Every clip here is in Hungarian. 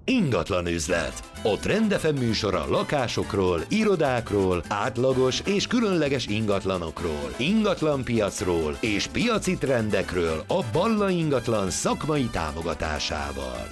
Ingatlan üzlet. A Trend FM műsora lakásokról, irodákról, átlagos és különleges ingatlanokról, ingatlanpiacról és piaci trendekről a Balla Ingatlan szakmai támogatásával.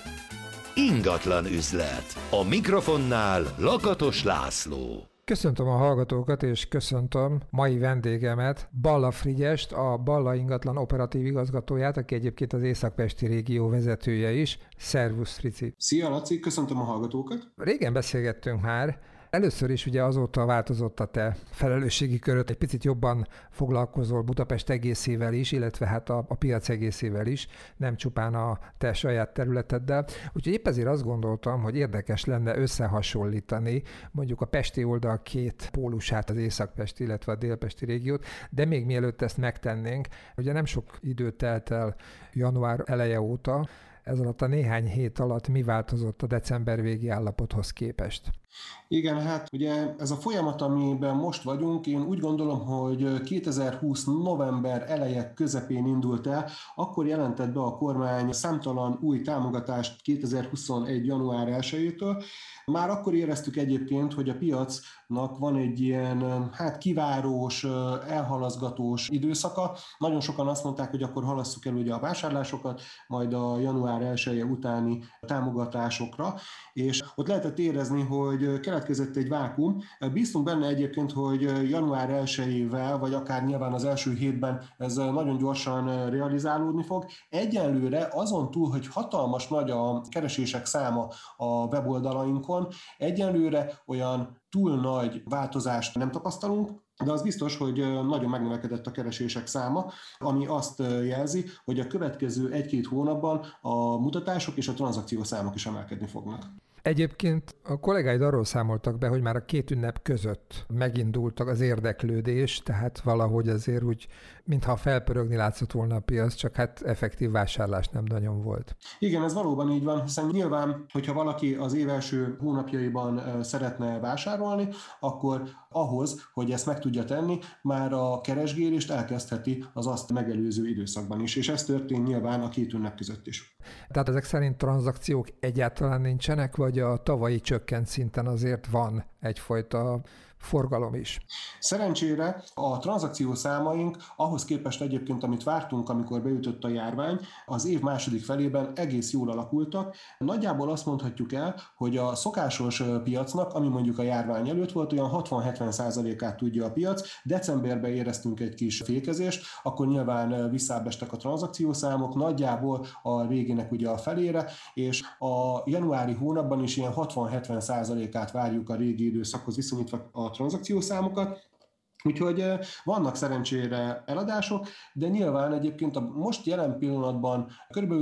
Ingatlan üzlet. A mikrofonnál Lakatos László. Köszöntöm a hallgatókat, és köszöntöm mai vendégemet, Balla Frigyest, a Balla Ingatlan operatív igazgatóját, aki egyébként az északpesti régió vezetője is. Szervusz, Frici! Szia, Laci! Köszöntöm a hallgatókat! Régen beszélgettünk már. Először is ugye azóta változott a te felelősségi köröd, egy picit jobban foglalkozol Budapest egészével is, illetve hát a piac egészével is, nem csupán a te saját területeddel. Úgyhogy épp ezért azt gondoltam, hogy érdekes lenne összehasonlítani mondjuk a pesti oldal két pólusát, az északpesti, illetve a délpesti régiót, de még mielőtt ezt megtennénk, ugye nem sok idő telt el január eleje óta, ez alatt a néhány hét alatt mi változott a december végi állapothoz képest? Igen, hát ugye ez a folyamat, amiben most vagyunk, én úgy gondolom, hogy 2020 november eleje közepén indult el, akkor jelentett be a kormány számtalan új támogatást 2021. január 1-től. Már akkor éreztük egyébként, hogy a piacnak van egy ilyen kivárós, elhalaszgatós időszaka. Nagyon sokan azt mondták, hogy akkor halasszuk el ugye a vásárlásokat, majd a január 1-je utáni támogatásokra, és ott lehetett érezni, hogy keletkezett egy vákuum. Bíztunk benne egyébként, hogy január 1-ével, vagy akár nyilván az első hétben ez nagyon gyorsan realizálódni fog. Egyenlőre azon túl, hogy hatalmas nagy a keresések száma a weboldalainkon, egyenlőre olyan túl nagy változást nem tapasztalunk, de az biztos, hogy nagyon megnövekedett a keresések száma, ami azt jelzi, hogy a következő 1-2 hónapban a mutatások és a tranzakciószámok is emelkedni fognak. Egyébként a kollégáid arról számoltak be, hogy már a két ünnep között megindultak az érdeklődés, tehát valahogy azért úgy, mintha felpörögni látszott volna a piac, csak hát effektív vásárlás nem nagyon volt. Igen, ez valóban így van, hiszen nyilván, hogyha valaki az év első hónapjaiban szeretne vásárolni, akkor ahhoz, hogy ezt meg tudja tenni, már a keresgélést elkezdheti az azt megelőző időszakban is, és ez történt nyilván a két ünnep között is. Tehát ezek szerint tranzakciók egyáltalán nincsenek, vagy a tavalyi csökkent szinten azért van egyfajta forgalom is? Szerencsére a tranzakció számaink ahhoz képest egyébként, amit vártunk, amikor beütött a járvány, az év második felében egész jól alakultak. Nagyjából azt mondhatjuk el, hogy a szokásos piacnak, ami mondjuk a járvány előtt volt, olyan 60-70%-át tudja a piac. Decemberben éreztünk egy kis fékezést, akkor nyilván visszábbestek a tranzakciószámok, nagyjából a régének ugye a felére, és a januári hónapban is ilyen 60-70%-át várjuk a régi időszakhoz viszonyítva a tranzakciószámokat. Úgyhogy vannak szerencsére eladások, de nyilván egyébként a most jelen pillanatban kb.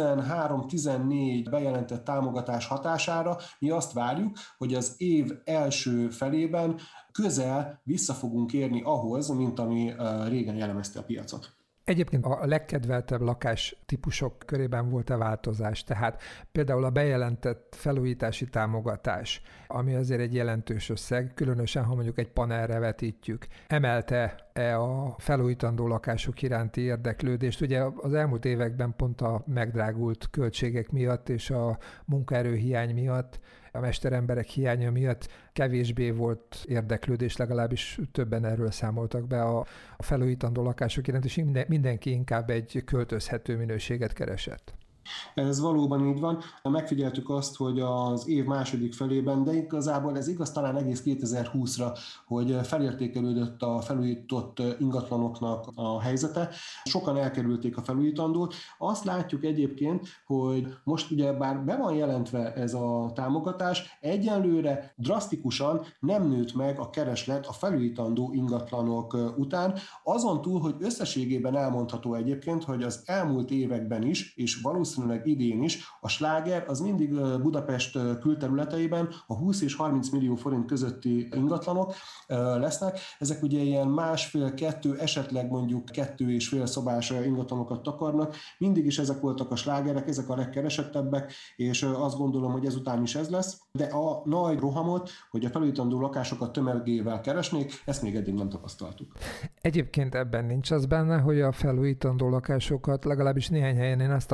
13-14 bejelentett támogatás hatására mi azt várjuk, hogy az év első felében közel vissza fogunk érni ahhoz, mint ami régen jellemezte a piacot. Egyébként a legkedveltebb lakástípusok körében volt-e változás? Tehát például a bejelentett felújítási támogatás, ami azért egy jelentős összeg, különösen ha mondjuk egy panelre vetítjük, emelte-e a felújítandó lakások iránti érdeklődést? Ugye az elmúlt években pont a megdrágult költségek miatt és a munkaerőhiány miatt, a mesteremberek hiánya miatt kevésbé volt érdeklődés, legalábbis többen erről számoltak be a felújítandó lakások iránt, és mindenki inkább egy költözhető minőséget keresett. Ez valóban így van. Megfigyeltük azt, hogy az év második felében, de igazából ez igaz talán egész 2020-ra, hogy felértékelődött a felújított ingatlanoknak a helyzete. Sokan elkerülték a felújítandót. Azt látjuk egyébként, hogy most ugye bár be van jelentve ez a támogatás, egyenlőre drasztikusan nem nőtt meg a kereslet a felújítandó ingatlanok után. Azon túl, hogy összességében elmondható egyébként, hogy az elmúlt években is, és valószínűleg idén is, a sláger az mindig Budapest külterületeiben a 20 és 30 millió forint közötti ingatlanok lesznek. Ezek ugye ilyen 1,5-2, esetleg mondjuk 2,5 szobás ingatlanokat takarnak. Mindig is ezek voltak a slágerek, ezek a legkeresettebbek, és azt gondolom, hogy ezután is ez lesz. De a nagy rohamot, hogy a felújítandó lakásokat tömegével keresnék, ezt még eddig nem tapasztaltuk. Egyébként ebben nincs az benne, hogy a felújítandó lakásokat, legalábbis néhány helyen én azt tapasztalom,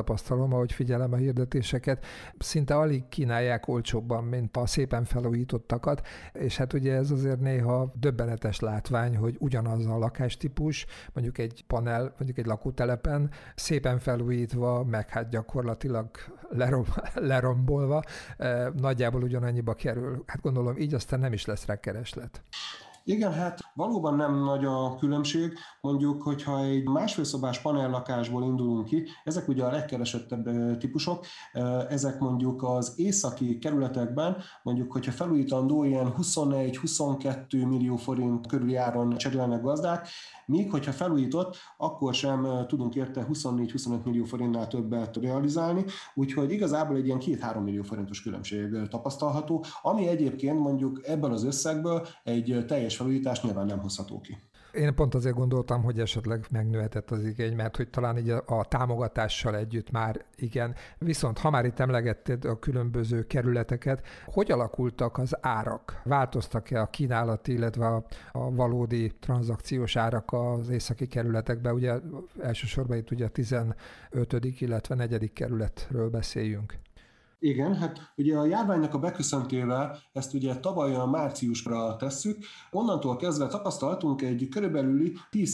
látom, ahogy figyelem a hirdetéseket, szinte alig kínálják olcsóbban, mint a szépen felújítottakat, és hát ugye ez azért néha döbbenetes látvány, hogy ugyanaz a lakástípus, mondjuk egy panel, mondjuk egy lakótelepen, szépen felújítva, meg hát gyakorlatilag lerombolva, nagyjából ugyanannyiba kerül. Hát gondolom, így aztán nem is lesz rá kereslet. Igen, hát valóban nem nagy a különbség. Mondjuk, hogyha egy másfél szobás panellakásból indulunk ki, ezek ugye a legkeresettebb típusok, ezek mondjuk az északi kerületekben, mondjuk, hogyha felújítandó, ilyen 21-22 millió forint körüli áron cserélnek gazdák, míg hogyha felújított, akkor sem tudunk érte 24-25 millió forintnál többet realizálni, úgyhogy igazából egy ilyen 2-3 millió forintos különbség tapasztalható, ami egyébként mondjuk ebből az összegből egy teljes felújítás nyilván nem hozható ki. Én pont azért gondoltam, hogy esetleg megnőhetett az igény, mert hogy talán így a támogatással együtt már igen. Viszont ha már itt emlegetted a különböző kerületeket, hogy alakultak az árak? Változtak-e a kínálati, illetve a valódi tranzakciós árak az északi kerületekben? Ugye elsősorban itt ugye a 15., illetve 4. kerületről beszéljünk. Igen, hát ugye a járványnak a beköszöntével ezt ugye tavaly a márciusra tesszük, onnantól kezdve tapasztaltunk egy körülbelüli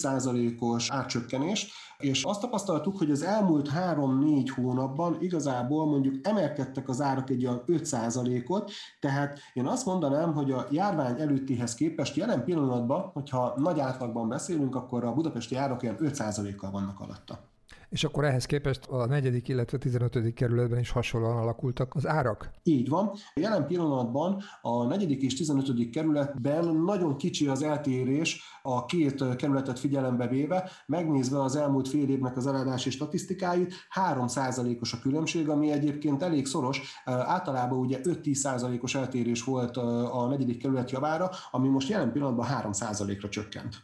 10%-os árcsökkenést, és azt tapasztaltuk, hogy az elmúlt 3-4 hónapban igazából mondjuk emelkedtek az árak egy olyan 5%-ot, tehát én azt mondanám, hogy a járvány előttihez képest jelen pillanatban, hogyha nagy átlagban beszélünk, akkor a budapesti árak olyan 5%-kal vannak alatta. És akkor ehhez képest a 4., illetve 15. kerületben is hasonlóan alakultak az árak? Így van. Jelen pillanatban a 4. és 15. kerületben nagyon kicsi az eltérés a két kerületet figyelembe véve, megnézve az elmúlt fél évnek az eladási statisztikáit, 3%-os a különbség, ami egyébként elég szoros. Általában ugye 5-10%-os eltérés volt a 4. kerület javára, ami most jelen pillanatban 3%-ra csökkent.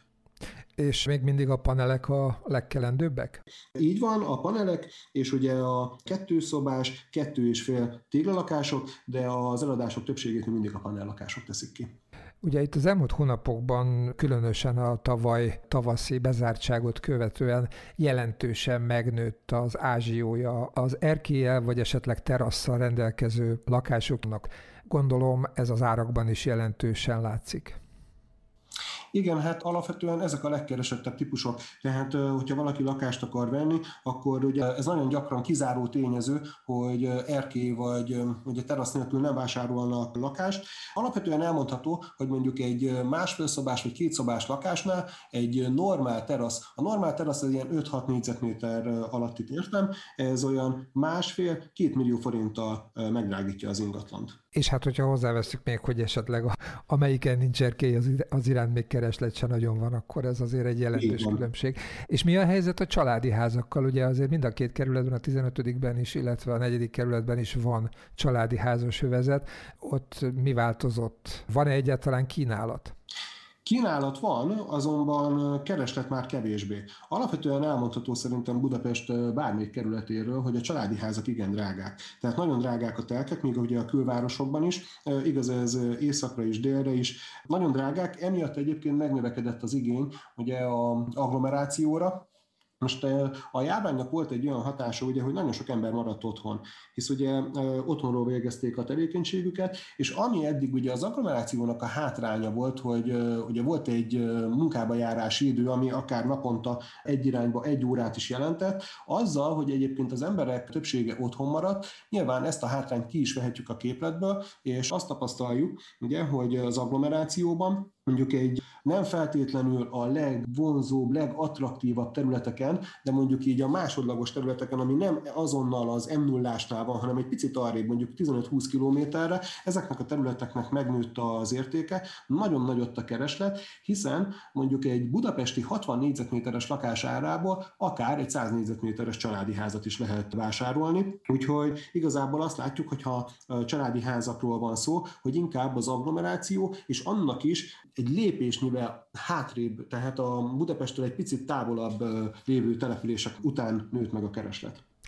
És még mindig a panelek a legkelendőbbek? Így van, a panelek, és ugye a 2 szobás, 2,5 téglalakások, de az eladások többségét mindig a panellakások teszik ki. Ugye itt az elmúlt hónapokban, különösen a tavaly tavaszi bezártságot követően jelentősen megnőtt az ázsiója az erkéllyel vagy esetleg terasszal rendelkező lakásoknak. Gondolom ez az árakban is jelentősen látszik. Igen, hát alapvetően ezek a legkeresettebb típusok. Tehát, hogyha valaki lakást akar venni, akkor ugye ez nagyon gyakran kizáró tényező, hogy erkély vagy ugye terasz nélkül nem vásárolnak lakást. Alapvetően elmondható, hogy mondjuk egy másfél szobás vagy 2 szobás lakásnál egy normál terasz, a normál terasz az ilyen 5-6 négyzetméter alatt itt értem, ez olyan 1,5-2 millió forinttal megdrágítja az ingatlant. És hát, hogyha hozzáveszünk még, hogy esetleg amelyiken nincs erkély, az iránt még kereslet se nagyon van, akkor ez azért egy jelentős különbség. És mi a helyzet a családi házakkal? Ugye azért mind a 2 kerületben, a 15-ben is, illetve a 4. kerületben is van családi házas övezet. Ott mi változott? Van-e egyáltalán kínálat? Kínálat van, azonban kereslet már kevésbé. Alapvetően elmondható szerintem Budapest bármelyik kerületéről, hogy a családi házak igen drágák. Tehát nagyon drágák a telkek, még ugye a külvárosokban is, igaz ez északra is, délre is. Nagyon drágák, emiatt egyébként megnövekedett az igény ugye az agglomerációra. Most a járványnak volt egy olyan hatása, ugye, hogy nagyon sok ember maradt otthon, hisz ugye otthonról végezték a tevékenységüket, és ami eddig ugye az agglomerációnak a hátránya volt, hogy ugye volt egy munkába járási idő, ami akár naponta egy irányba 1 órát is jelentett, azzal, hogy egyébként az emberek többsége otthon maradt, nyilván ezt a hátrányt ki is vehetjük a képletből, és azt tapasztaljuk, ugye, hogy az agglomerációban mondjuk egy nem feltétlenül a legvonzóbb, legattraktívabb területeken, de mondjuk így a másodlagos területeken, ami nem azonnal az M0-ásnál van, hanem egy picit arrébb, mondjuk 15-20 kilométerre, ezeknek a területeknek megnőtt az értéke, nagyon nagyott a kereslet, hiszen mondjuk egy budapesti 60 négyzetméteres lakás árából akár egy 100 négyzetméteres családi házat is lehet vásárolni. Úgyhogy igazából azt látjuk, hogyha családi házakról van szó, hogy inkább az agglomeráció, és annak is egy lépésnyivel hátrébb, tehát a Budapesttől egy picit távolabb lévő települések után nőtt meg a kereslet.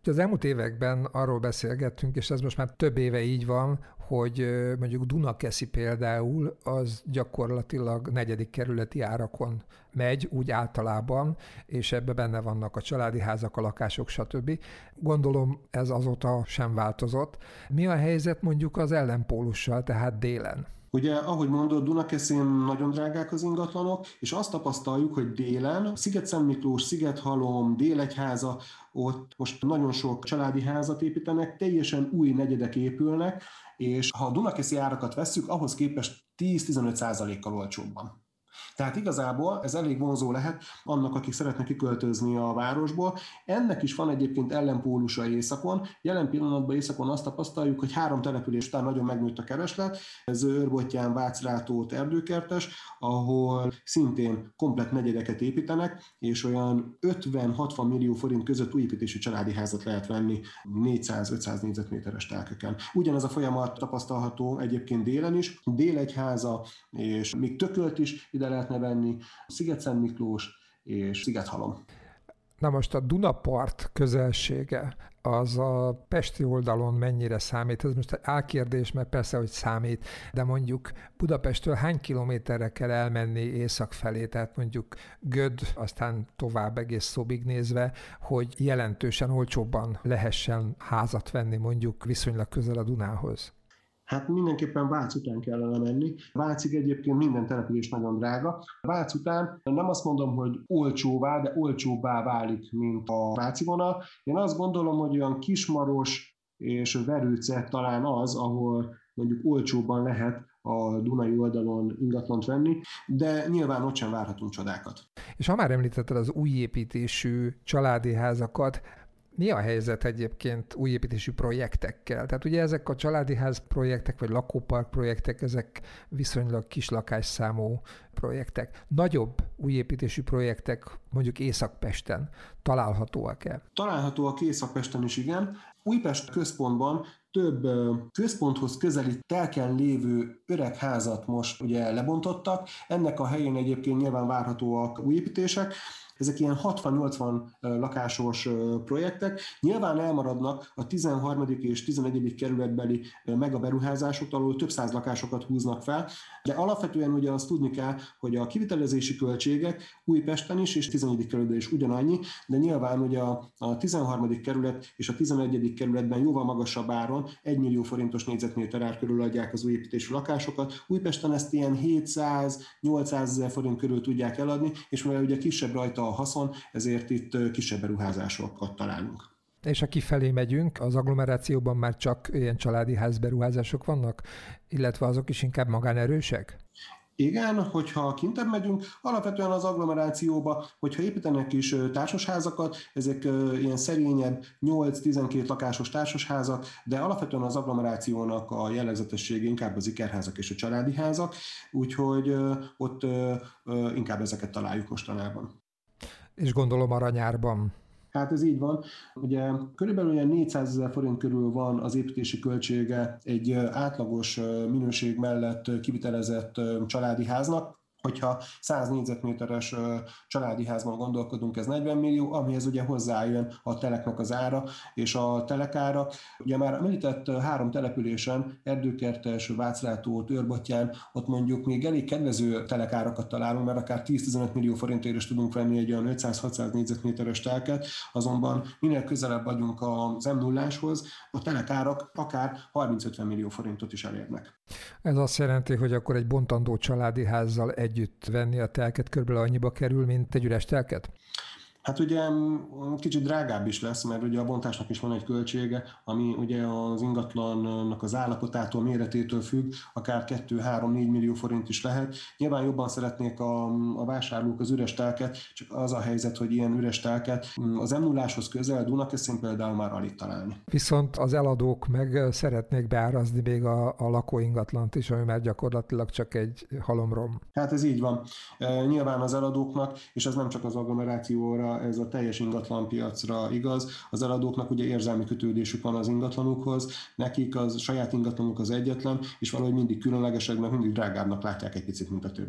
Az elmúlt években arról beszélgettünk, és ez most már több éve így van, hogy mondjuk Dunakeszi például az gyakorlatilag 4. kerületi árakon megy, úgy általában, és ebben benne vannak a családi házak, a lakások, stb. Gondolom ez azóta sem változott. Mi a helyzet mondjuk az ellenpólussal, tehát délen? Ugye, ahogy mondod, Dunakeszin nagyon drágák az ingatlanok, és azt tapasztaljuk, hogy délen, Sziget-Szentmiklós, Szigethalom, Délegyháza, ott most nagyon sok családi házat építenek, teljesen új negyedek épülnek, és ha a dunakeszi árakat vesszük, ahhoz képest 10-15%-kal olcsóbban. Tehát igazából ez elég vonzó lehet annak, akik szeretnek kiköltözni a városból. Ennek is van egyébként ellenpólusa északon. Jelen pillanatban északon azt tapasztaljuk, hogy 3 település után nagyon megnőtt a kereslet. Ez Őrbottyán, Vácrátót, Erdőkertes, ahol szintén komplett negyedeket építenek, és olyan 50-60 millió forint között újépítési családi házat lehet venni 400-500 négyzetméteres telkeken. Ugyanez a folyamat tapasztalható egyébként délen is. Délegyháza és még Tökölt is ide lehetne venni, Sziget-Szentmiklós és Szigethalom. Na most a Dunapart közelsége az a pesti oldalon mennyire számít? Ez most egy álkérdés, mert persze, hogy számít, de mondjuk Budapesttől hány kilométerre kell elmenni észak felé, tehát mondjuk Göd, aztán tovább egész Szobig nézve, hogy jelentősen olcsóbban lehessen házat venni mondjuk viszonylag közel a Dunához? Hát mindenképpen Vác után kellene menni. Vácig egyébként minden település nagyon drága. Vác után nem azt mondom, hogy olcsóvá, de olcsóbbá válik, mint a váci vonal. Én azt gondolom, hogy olyan Kismaros és Verőce talán az, ahol mondjuk olcsóbban lehet a Dunai oldalon ingatlant venni, de nyilván ott sem várhatunk csodákat. És ha már említetted az újépítésű családi házakat, mi a helyzet egyébként újépítésű projektekkel? Tehát ugye ezek a családi ház projektek, vagy lakópark projektek, ezek viszonylag kis lakásszámú projektek. Nagyobb újépítésű projektek mondjuk Észak-Pesten találhatóak-e? Találhatóak Észak-Pesten is, igen. Újpest központban több központhoz közeli telken lévő öreg házat most ugye lebontottak. Ennek a helyén egyébként nyilván várhatóak újépítések. Ezek ilyen 60-80 lakásos projektek. Nyilván elmaradnak a 13. és 11. kerületbeli megaberuházásoktól, ahol több száz lakásokat húznak fel, de alapvetően ugye azt tudni kell, hogy a kivitelezési költségek Újpesten is és 11. kerületben is ugyanannyi, de nyilván ugye a 13. kerület és a 11. kerületben jóval magasabb áron 1 millió forintos négyzetméter ár körül adják az újépítésű lakásokat. Újpesten ezt ilyen 700-800 ezer forint körül tudják eladni, és mivel ugye kisebb rajta a haszon, ezért itt kisebb beruházásokat találunk. És ha kifelé megyünk, az agglomerációban már csak ilyen családi házberuházások vannak, illetve azok is inkább magánerősek? Igen, hogyha kintebb megyünk, alapvetően az agglomerációba, hogyha építenek is társasházakat, ezek ilyen szerényebb 8-12 lakásos társasházak, de alapvetően az agglomerációnak a jellegzetessége inkább az ikerházak és a családi házak, úgyhogy ott inkább ezeket találjuk mostanában. És gondolom Aranyárban. Hát ez így van. Ugye körülbelül olyan 400 000 forint körül van az építési költsége egy átlagos minőség mellett kivitelezett családi háznak. Hogyha 100 négyzetméteres családi házban gondolkodunk, ez 40 millió, amihez ugye hozzájön a teleknek az ára és a telekára. Ugye már említett 3 településen, Erdőkertes, Vácrátót, Őrbottyán, ott mondjuk még elég kedvező telekárakat találunk, mert akár 10-15 millió forintért is tudunk venni egy olyan 500-600 négyzetméteres telket, azonban minél közelebb vagyunk az M0-áshoz, a telekárak akár 30-50 millió forintot is elérnek. Ez azt jelenti, hogy akkor egy bontandó családi házzal együtt venni a telket körülbelül annyiba kerül, mint egy üres telket? Hát ugye kicsit drágább is lesz, mert ugye a bontásnak is van egy költsége, ami ugye az ingatlannak az állapotától, méretétől függ, akár 2-3-4 millió forint is lehet. Nyilván jobban szeretnék a vásárlók az üres telket, csak az a helyzet, hogy ilyen üres telket az M0-áshoz közel, Dunakeszin például már alig találni. Viszont az eladók meg szeretnék beárazni még a lakóingatlant is, ami már gyakorlatilag csak egy halomrom. Hát ez így van. Nyilván az eladóknak, és ez nem csak az agglomerációra, ez a teljes ingatlanpiacra igaz. Az eladóknak ugye érzelmi kötődésük van az ingatlanukhoz, nekik az saját ingatlanuk az egyetlen, és valahogy mindig különlegesek, mert mindig drágábbnak látják egy picit, mint a többit.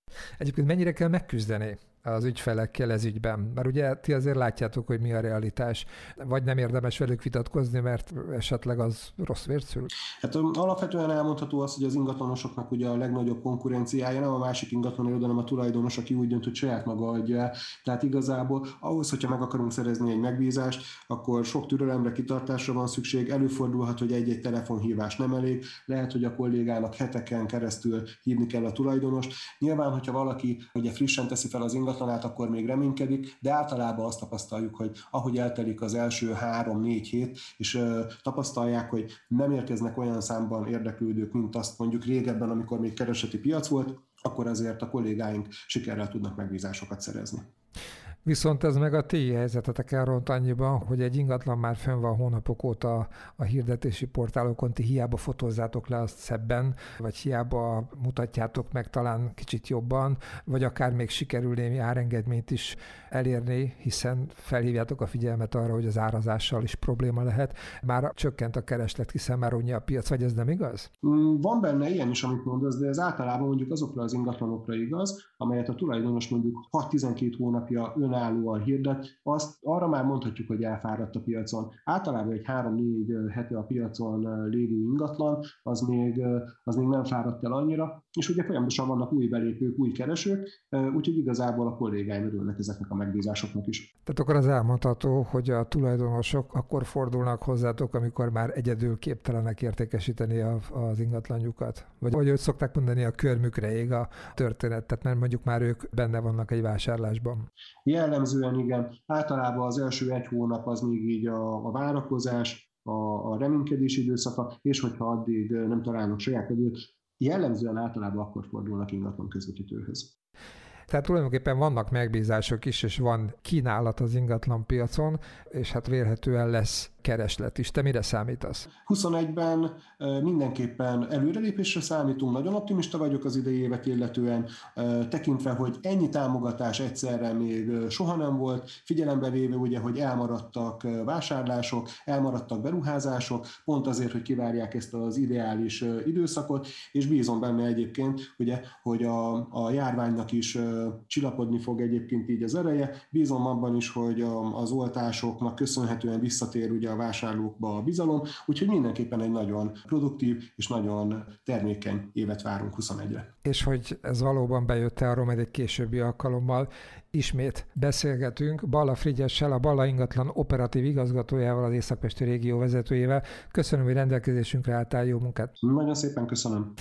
Egyébként mennyire kell megküzdeni az ügyfelekkel ez ügyben? Mert ugye ti azért látjátok, hogy mi a realitás. Vagy nem érdemes velük vitatkozni, mert esetleg az rossz vért szül? Hát alapvetően elmondható az, hogy az ingatlanosoknak ugye a legnagyobb konkurenciája nem a másik ingatlanőr, hanem a tulajdonos, aki úgy dönt, hogy saját maga adja el. Tehát igazából ahhoz, hogyha meg akarunk szerezni egy megbízást, akkor sok türelemre, kitartásra van szükség. Előfordulhat, hogy egy-egy telefonhívás nem elég. Lehet, hogy a kollégának heteken keresztül hívni kell a tulajdonost. Nyilván, hogyha valaki ugye frissen teszi fel az ingatlanát, akkor még reménykedik, de általában azt tapasztaljuk, hogy ahogy eltelik az első 3-4 hét, és tapasztalják, hogy nem érkeznek olyan számban érdeklődők, mint azt mondjuk régebben, amikor még kereseti piac volt, akkor azért a kollégáink sikerrel tudnak megbízásokat szerezni. Viszont ez meg a ti helyzetetek elront annyiban, hogy egy ingatlan már fönn van hónapok óta a hirdetési portálokon, ti hiába fotózzátok le azt szebben, vagy hiába mutatjátok meg talán kicsit jobban, vagy akár még sikerül némi árengedményt is elérni, hiszen felhívjátok a figyelmet arra, hogy az árazással is probléma lehet. Már csökkent a kereslet, hiszen már unja a piac, vagy ez nem igaz? Van benne ilyen is, amit mondasz, de ez általában mondjuk azokra az ingatlanokra igaz, amelyet a tulajdonos mondjuk 6-12 hónapja önállóan hirdet, azt arra már mondhatjuk, hogy elfáradt a piacon. Általában egy 3-4 hete a piacon lévő ingatlan, az még nem fáradt el annyira, és ugye folyamatosan vannak új belépők, új keresők, úgyhogy igazából a kollégáim örülnek ezeknek a megbízásoknak is. Tehát akkor az elmondható, hogy a tulajdonosok akkor fordulnak hozzátok, amikor már egyedül képtelenek értékesíteni az ingatlanjukat? Vagy ahogy őt szokták mondani, a körmükre ég a történet, tehát mert mondjuk már ők benne vannak egy vásárlásban. Jellemzően igen. Általában az első 1 hónap az még így a várakozás, a reménykedés időszaka, és hogyha addig nem találnak saját időt, jellemzően általában akkor fordulnak ingatlan közvetítőhöz. Tehát tulajdonképpen vannak megbízások is, és van kínálat az ingatlan piacon, és hát vélhetően lesz kereslet is. Te mire számítasz? 21-ben mindenképpen előrelépésre számítunk, nagyon optimista vagyok az idei évet illetően, tekintve, hogy ennyi támogatás egyszerre még soha nem volt, figyelembe véve ugye, hogy elmaradtak vásárlások, elmaradtak beruházások, pont azért, hogy kivárják ezt az ideális időszakot, és bízom benne egyébként, ugye, hogy a járványnak is csillapodni fog egyébként így az ereje, bízom abban is, hogy az oltásoknak köszönhetően visszatér ugye a vásárlókba a bizalom, úgyhogy mindenképpen egy nagyon produktív és nagyon termékeny évet várunk 21-re. És hogy ez valóban bejött-e, arról majd egy későbbi alkalommal ismét beszélgetünk Balla Frigyessel, a Balla ingatlan operatív igazgatójával, az északpesti régió vezetőjével. Köszönöm, hogy rendelkezésünkre álltál, jó munkát! Nagyon szépen köszönöm!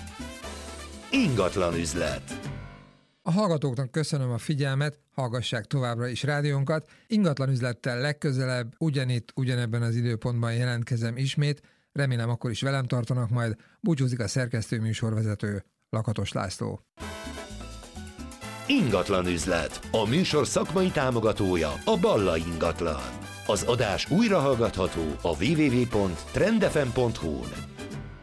Ingatlan üzlet. A hallgatóknak köszönöm a figyelmet, hallgassák továbbra is rádiónkat. Ingatlan üzlettel legközelebb, ugyanitt, ugyanebben az időpontban jelentkezem ismét. Remélem akkor is velem tartanak majd. Búcsúzik a szerkesztő műsorvezető, Lakatos László. Ingatlan üzlet. A műsor szakmai támogatója a Balla Ingatlan. Az adás újra hallgatható a www.trendfm.hu-n.